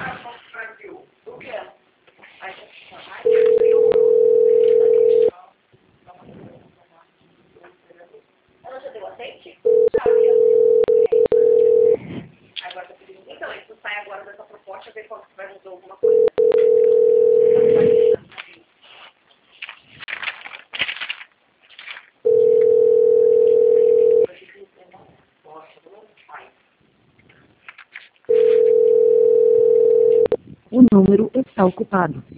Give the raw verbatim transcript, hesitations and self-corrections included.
Ela já deu aceite? Agora tá pedindo. Então, isso sai agora dessa proposta, ver qual vai mudar alguma coisa. O número está ocupado.